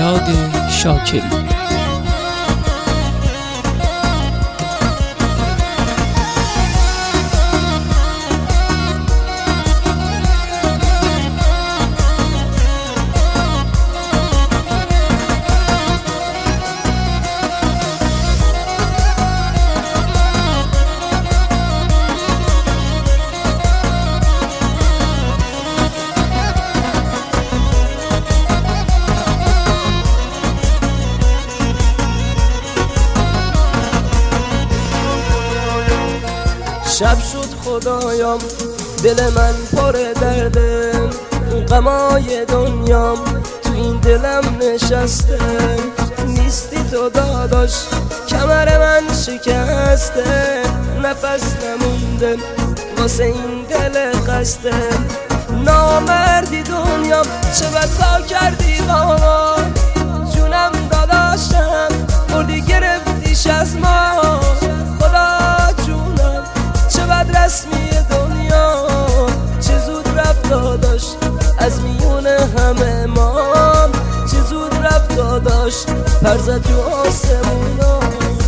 فرهاد شاکری. شب شد خدایم دل من پر درده، غمای دنیام تو این دلم نشسته. نیستی تو داداش کمر من شکسته، نفس نمونده واسه این دل خسته. نامردی دنیام چه بتا کردی با ما، جونم داداشم بردی گرفتیش از ما. رسمی دنیا چه زود رفت داداش از میون همه ما، چه زود رفت داداش پر زد تو آسمونا.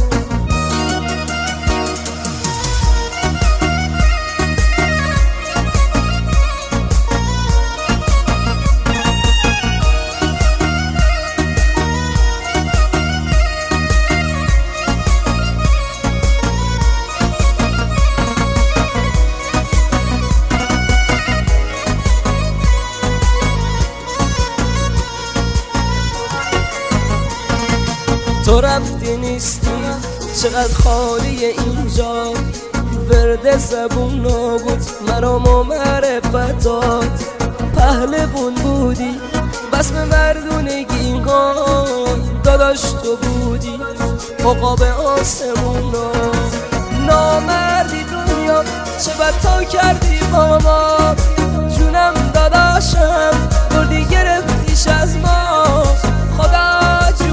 تو رفتی نیستی چقدر خالی اینجا، ورد زبون نبود مرام و معرفتات. پهلوون بودی بسم مردونگی داداش تو بودی عقاب آسمونا. نامردی دنیا چه بتا کردی با ما، جونم داداشم بردی گرفتیش از ما. خدا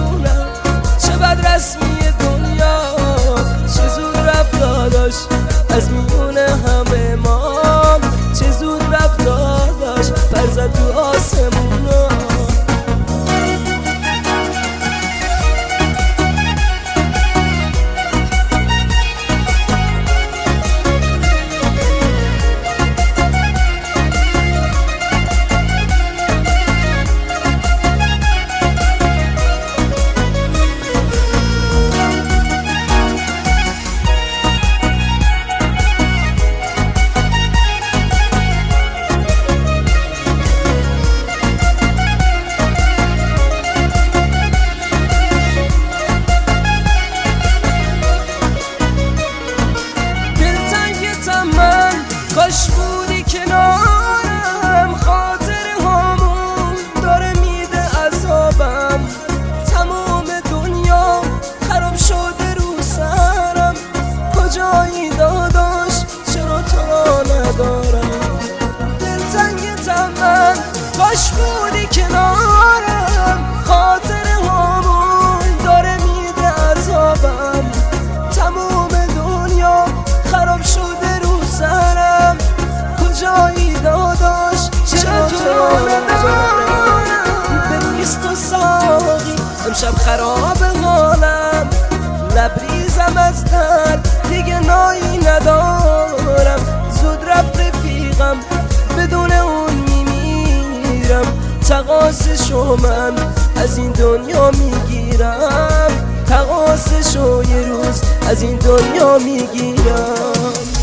رسمی دنیا چه زود رفت داداش از میون همه ما، چه زود رفت داداش پر زد تو آسمونا. کاش بودی کنارم، خاطر همون داره میده عذابم. تمام دنیا خراب شده رو سرم، کجایی داداش چرا تو را ندارم. دلتنگتم من کاش بودی کنارم، خاطر همون داره میده عذابم. تمام دنیا خراب شده رو سرم، کجایی داداش چرا تو را ندارم. بریست و ساقی امشب خراب حالم، لبریزم از درد دیگه نایی ندارم. زود رفت رفیقم بدون اون میمیرم، تقاصشو من از این دنیا میگیرم، تقاصشو یه روز از این دنیا میگیرم.